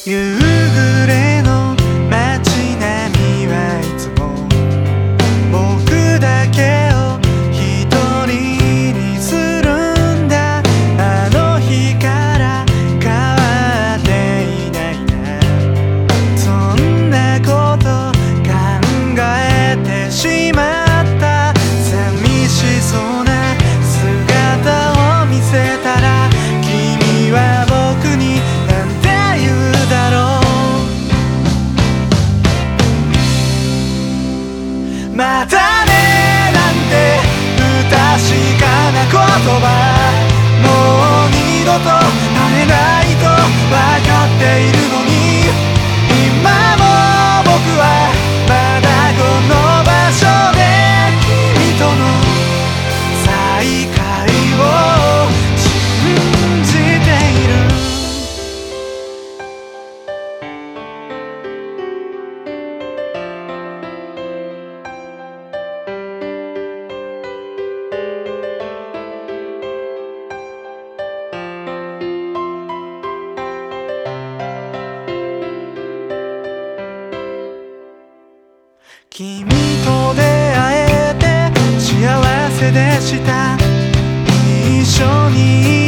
夕暮れの街並みはいつも僕だけを一人にするんだ。あの日から変わっていないな。そんなこと考えてしまった寂しそうな姿を見せたら君は僕になんて言うだろう。またねなんて不確かな言葉もう二度と会えないと分かっているのに今も僕はまだこの場所で君との再会を信じている。君と出会えて幸せでした。一緒に